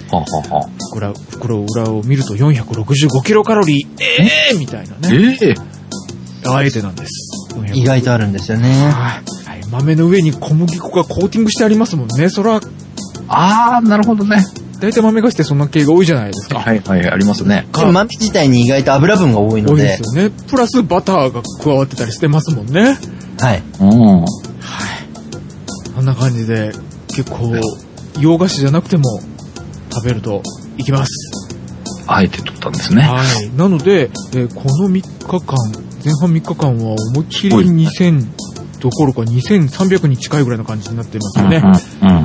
袋裏を見ると465キロカロリー、みたいなね。あえてなんです。 意外とあるんですよね。 はい。豆の上に小麦粉がコーティングしてありますもんね。そら。 なるほどね。 大体豆菓子ってそんな系が多いじゃないですか。 はい、ありますね。 豆自体に意外と油分が多いので。 多いですよね。プラスバターが加わってたりしてますもんね。 はい。 はい。あんな感じで、結構、洋菓子じゃなくても食べるといきます。 あえて取ったんですね。 はい。なので、この3日間、前半3日間は思いっきり2000どころか2300に近いぐらいの感じになっていますよね。はい。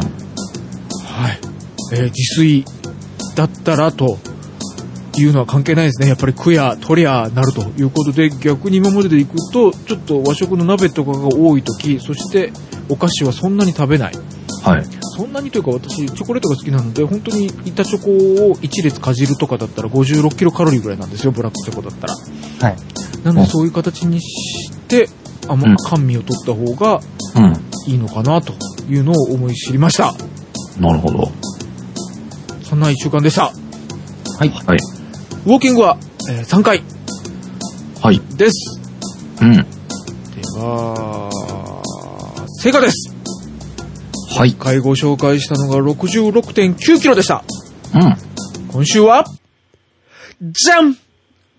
自炊だったらというのは関係ないですね。やっぱり食や取りゃなるということで、逆に今まででいくと、ちょっと和食の鍋とかが多いとき、そしてお菓子はそんなに食べない。はい。そんなにというか私、チョコレートが好きなので、本当に板チョコを1列かじるとかだったら56キロカロリーぐらいなんですよ、ブラックチョコだったら。はい。なのでそういう形にして、甘味を取った方がいいのかなというのを思い知りました。 なるほど。 そんな1週間でした。 はい。 はい。 ウォーキングは、3回。 はい。 です。では、成果です。はい。今回ご紹介したのが 66.9 キロでした。今週は、じゃん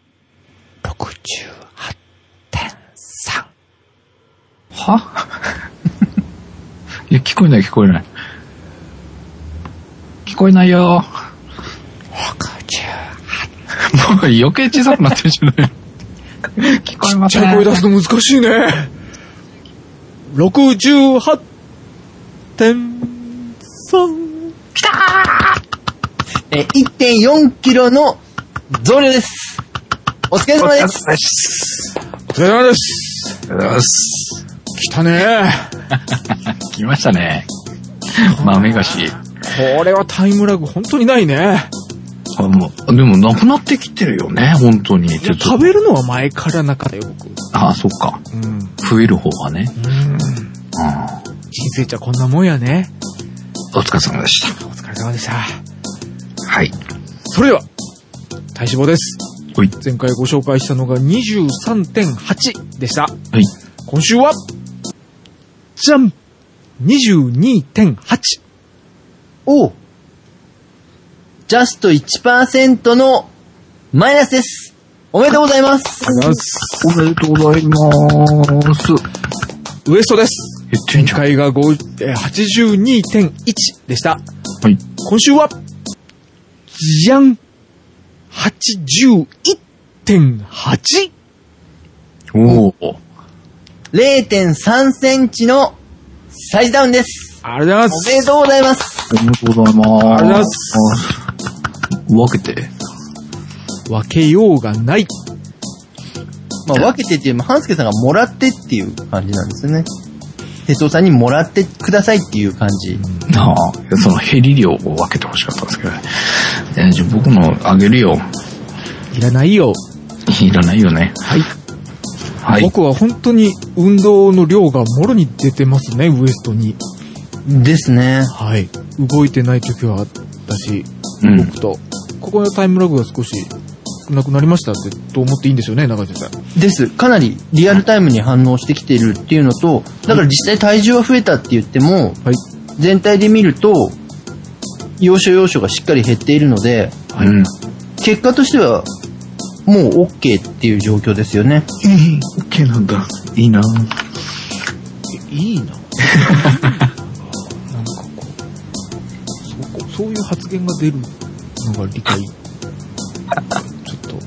!68.3。 いや、聞こえない。聞こえないよ。68。もう余計小さくなってるじゃない。聞こえません。 ちっちゃい声出すの難しいね。68.3。 きたー！1.4 キロの増量です。お疲れ様です。 お疲れ様です。 お疲れ様です。 来たね来ましたね。豆菓子。 これはタイムラグ本当にないね。 でもなくなってきてるよね、本当に。 食べるのは前からなかったよ、僕。 そっか。増える方がね。 人生じゃこんなもんやね。 お疲れ様でした。 お疲れ様でした。 はい。 それでは、体脂肪です。前回ご紹介したのが 23.8 でした。はい。今週は、じゃん !22.8。 おう。ジャスト 1% のマイナスです。おめでとうございます。 おめでとうございます。 ウエストです。前回が 82.1 でした。はい。今週は、じゃん !81.8! おー。 0.3 センチのサイズダウンです。 ありがとうございます。 おめでとうございます。 おめでとうございます。 ありがとうございます。 分けて。 分けようがない。 分けてっていう、半助さんがもらってっていう感じなんですよね。哲夫さんにもらってくださいっていう感じ。 その減り量を分けてほしかったんですけど、じゃあ僕のあげるよ。 いらないよ。 いらないよね。 はい。はい。僕は本当に運動の量がもろに出てますね、ウエストに。 ですね。 はい。動いてない時はあったし、動くと、ここのタイムラグが少し少なくなりましたってと思っていいんですよね、長井先生。 です。かなりリアルタイムに反応してきているっていうのと、だから実際体重は増えたって言っても、はい、全体で見ると、要所要所がしっかり減っているので、 結果としては、もう OK っていう状況ですよね。 OK なんだ。いいな。 いいな。なんかそういう発言が出るのが理解。ちょっと。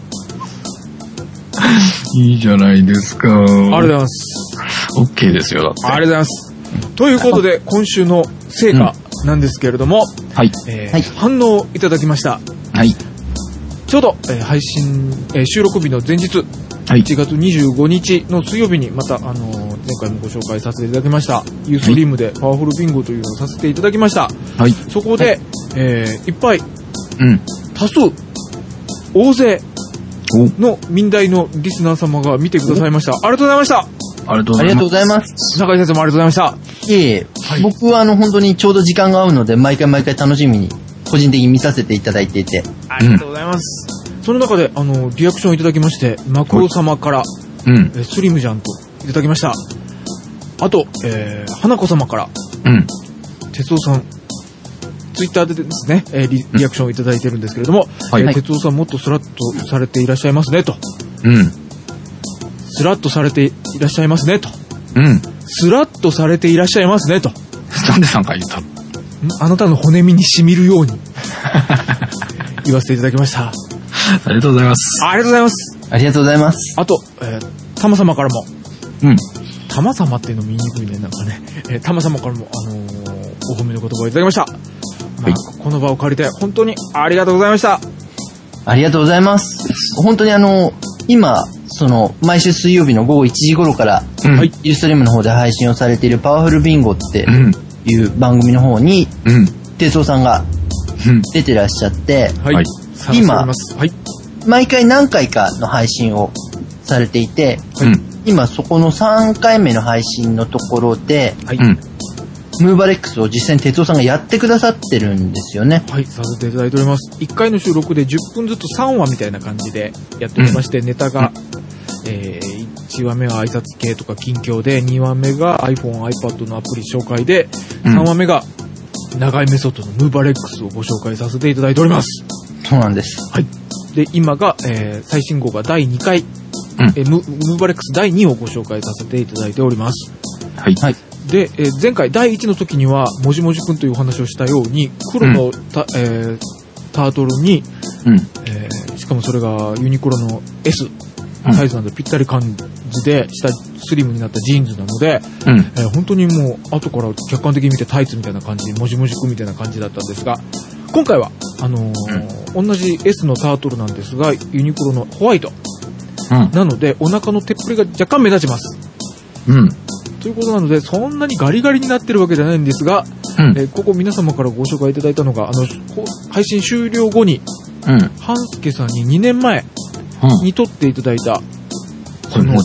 いいじゃないですか。ありがとうございます。 OK ですよ、だって。 ありがとうございます。ということで、今週の成果なんですけれども、 はい。 反応いただきました。 はい。 ちょうど、配信、収録日の前日、1月25日の水曜日にまた、前回もご紹介させていただきました、ユーストリームでパワフルビンゴというのをさせていただきました。 はい。 そこで、いっぱい、多数、大勢の民大のリスナー様が見てくださいました。ありがとうございました。 ありがとうございます。 中井先生もありがとうございました。 いえいえ、僕は本当にちょうど時間が合うので、毎回楽しみに、個人的に見させていただいていて。 ありがとうございます。その中で、リアクションいただきまして、マクオ様から、スリムジャンといただきました。あと、花子様から、哲夫さん、ツイッターでですね、リアクションをいただいてるんですけれども、哲夫さんもっとスラッとされていらっしゃいますね、と。スラッとされていらっしゃいますね、と。スラッとされていらっしゃいますね、と。 なんで3回言ったの？ あなたの骨身に染みるように言わせていただきました。 ありがとうございます。 ありがとうございます。 ありがとうございます。 あと、タマ様からも。タマ様っていうのも言いにくいね、なんかね。タマ様からも、お褒めの言葉をいただきました。この場を借りて、本当にありがとうございました。 ありがとうございます。本当に今、毎週水曜日の午後1時頃から、ユーストリームの方で配信をされているパワフルビンゴっていう番組の方に、哲夫さんが出てらっしゃって、今、毎回何回かの配信をされていて、今そこの3回目の配信のところで、ムーバレックスを実際に哲夫さんがやってくださってるんですよね。 はい、させていただいております。1回の収録で10分ずつ3話みたいな感じでやっておりまして、ネタが、1話目は挨拶系とか近況で、2話目が iPhone、iPad のアプリ紹介で、3話目が長いメソッドのムーバレックスをご紹介させていただいております。 そうなんです。 はい。で、今が、最新号が第2回、ムーバレックス第2をご紹介させていただいております。 はい。 で、前回第1の時には、もじもじくんというお話をしたように、黒のタートルに、しかもそれがユニクロの S サイズなんでぴったり感じで、下スリムになったジーンズなので、本当にもう後から客観的に見てタイツみたいな感じ、もじもじくんみたいな感じだったんですが、今回は、同じ S のタートルなんですが、ユニクロのホワイト。なので、お腹のてっぷりが若干目立ちます。ということなので、そんなにガリガリになってるわけじゃないんですが、ここ皆様からご紹介いただいたのが、配信終了後に、半助さんに2年前に撮っていただいた、 その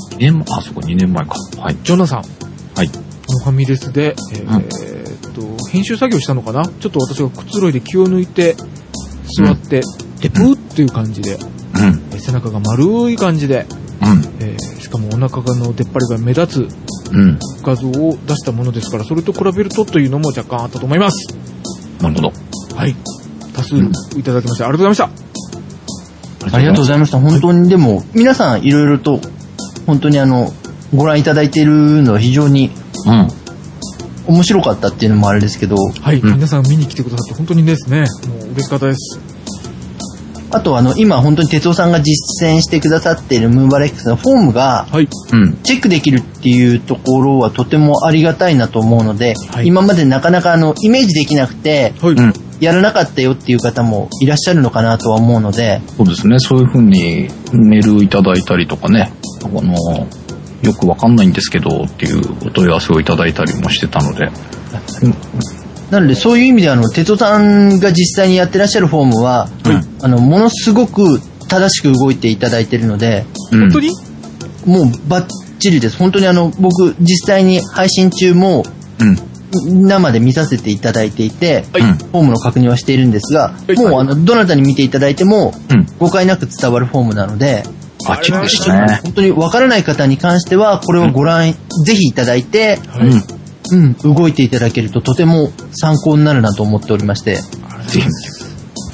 2年前か。はい。 ジョナサン。 はい。 のファミレスで、編集作業したのかな？ちょっと私がくつろいで気を抜いて、座って、テプーっていう感じで、背中が丸い感じで、しかもお腹の出っ張りが目立つ画像を出したものですから、それと比べるとというのも若干あったと思います。 なるほど。 はい。多数いただきまして、ありがとうございました。ありがとうございました。本当にでも、皆さんいろいろと、本当にご覧いただいているのは非常に、面白かったっていうのもあれですけど。 はい。皆さん見に来てくださって本当にですね、もう嬉しかったです。 あと今本当に哲夫さんが実践してくださっているムーバレックスのフォームがチェックできるっていうところはとてもありがたいなと思うので、今までなかなかイメージできなくてやらなかったよっていう方もいらっしゃるのかなとは思うので、 そうですね、そういう風にメールいただいたりとかね、よくわかんないんですけどっていうお問い合わせをいただいたりもしてたので、 なのでそういう意味で哲夫さんが実際にやってらっしゃるフォームは、ものすごく正しく動いていただいているので、 本当にもうバッチリです。本当に僕実際に配信中も、生で見させていただいていて、フォームの確認はしているんですが、もうどなたに見ていただいても、誤解なく伝わるフォームなので、 バッチリでしたね。 本当にわからない方に関してはこれをご覧、ぜひいただいて、動いていただけるととても参考になるなと思っておりまして。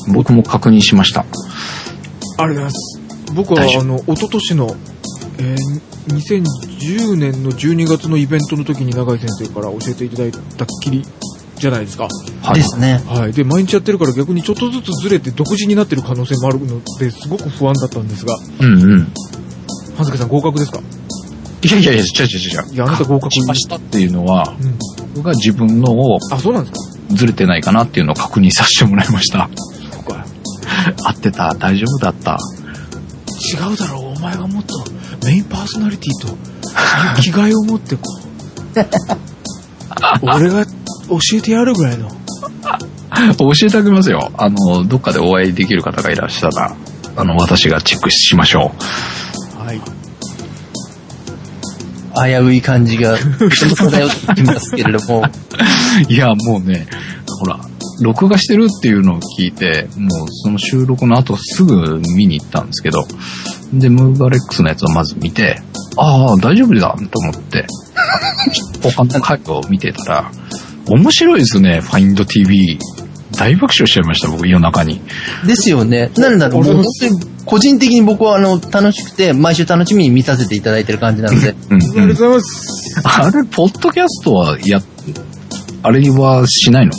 僕も確認しました。 ありがとうございます。僕は一昨年の、2010年の12月のイベントの時に永井先生から教えていただいたっきりじゃないですか。 はい、ですね。 はい。で、毎日やってるから逆にちょっとずつずれて独自になってる可能性もあるので、すごく不安だったんですが。 うんうん。 半助さん合格ですか？ いや、違う。 いや、あなた合格しましたっていうのは、僕が自分のを、 そうなんですか？ ずれてないかなっていうのを確認させてもらいました。 そうか。 合ってた、大丈夫だった。 違うだろう、お前がもっとメインパーソナリティと生きがいを持ってこう。俺が教えてやるぐらいの。 教えてあげますよ。どっかでお会いできる方がいらっしゃったら、私がチェックしましょう。はい。 危うい感じが、漂ってきますけれども。 いや、もうね、ほら、録画してるっていうのを聞いて、もうその収録の後すぐ見に行ったんですけど、で、ムーバレックスのやつをまず見て、ああ、大丈夫だと思って、他の回を見てたら、面白いですね、Find TV。大爆笑しちゃいました、僕、夜中に。 ですよね。なんだろう、もう本当に個人的に僕は楽しくて、毎週楽しみに見させていただいてる感じなので。 ありがとうございます。 あれ、ポッドキャストはあれはしないの？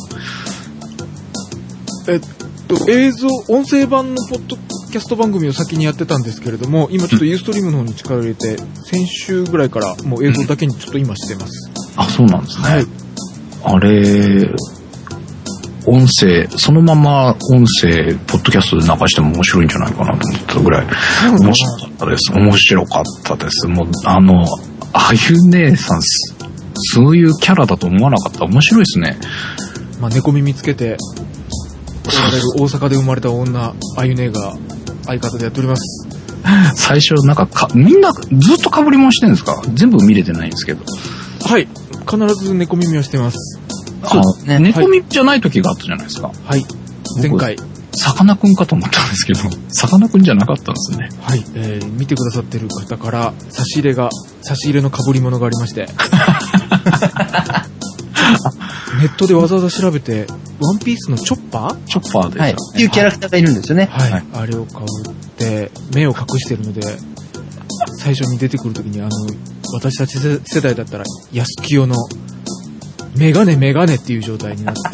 映像、音声版のポッドキャスト番組を先にやってたんですけれども、今ちょっとユーストリームの方に力を入れて、先週ぐらいからもう映像だけにちょっと今してます。 あ、そうなんですね。 はい。 あれ、音声、そのまま音声、ポッドキャストで流しても面白いんじゃないかなと思ったぐらい、面白かったです。面白かったです。もう、あゆ姉さん、そういうキャラだと思わなかった。面白いですね。 まあ、猫耳つけて、大阪で生まれた女、あゆ姉が相方でやっております。 最初、みんなずっと被り物してるんですか？全部見れてないんですけど。 はい。必ず猫耳はしてます。 そうですね。猫耳じゃない時があったじゃないですか。 はい。前回。 さかなクンかと思ったんですけど、さかなクンじゃなかったんですね。 はい。見てくださってる方から差し入れの被り物がありまして。ネットでわざわざ調べて、ワンピースのチョッパーで、 はい。っていうキャラクターがいるんですよね。 はい。あれを被って目を隠してるので、最初に出てくるときに私たち世代だったら安清のメガネっていう状態になって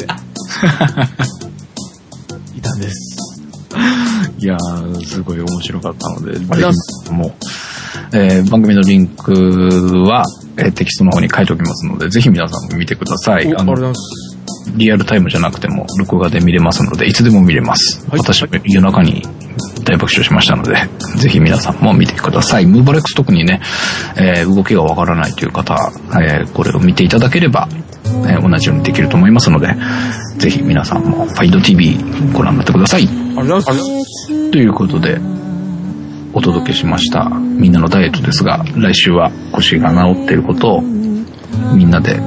いたんです。 いやー、すごい面白かったので、 もう、番組のリンクは、テキストの方に書いておきますので、ぜひ皆さんも見てください。リアルタイムじゃなくても録画で見れますので、いつでも見れます。はい、私は夜中に大爆笑しましたので、ぜひ皆さんも見てください。ムーバレックス特にね、動きがわからないという方、これを見ていただければ、同じようにできると思いますので、ぜひ皆さんも Find TV ご覧になってください。 ありがとうございます。 ということで、お届けしましたみんなのダイエットですが、来週は腰が治っていることをみんなで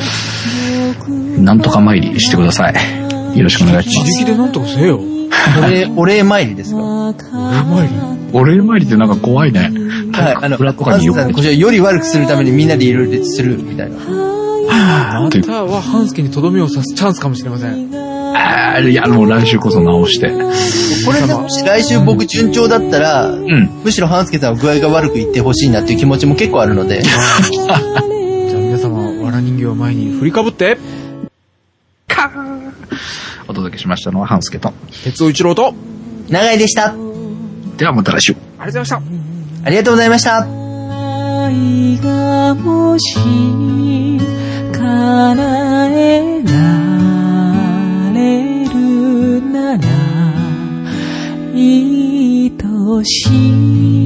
なんとか参りしてください。よろしくお願いします。 自力でなんとかせよ。 お礼参りですか？ お礼参りってなんか怖いね。 はい、ハンスケさんの腰をより悪くするためにみんなでいろいろするみたいな。 あなたはハンスケにとどめを刺すチャンスかもしれません。 いや、もう来週こそ直して。 これでもし来週僕順調だったら、むしろハンスケさんは具合が悪くいってほしいなっていう気持ちも結構あるので。じゃあ皆様、わら人形を前に振りかぶって、 お届けしましたのはハンスケと鉄尾一郎と長井でした。 ではまた来週。 ありがとうございました。 ありがとうございました。 愛がもし叶えられるなら愛しい